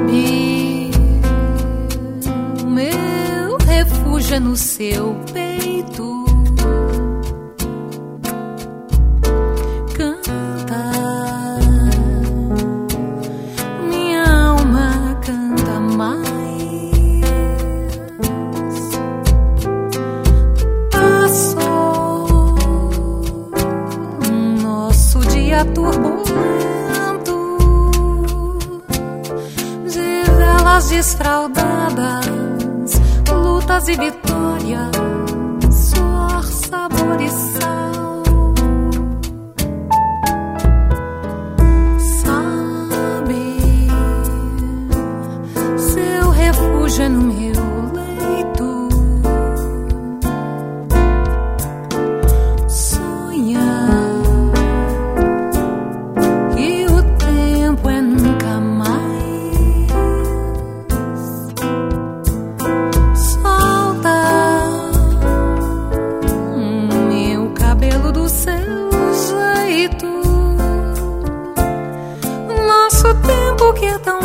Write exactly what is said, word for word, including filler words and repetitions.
sabe, o meu refúgio é no seu peito. Canta, minha alma canta mais. Passou nosso dia turbulento, de velas desfraldadas, lutas e vitórias, suor, sabor e sal. Sabe, seu refúgio é no meu leito. Sonha que o tempo é nunca mais. Seu jeito, nosso tempo que é tão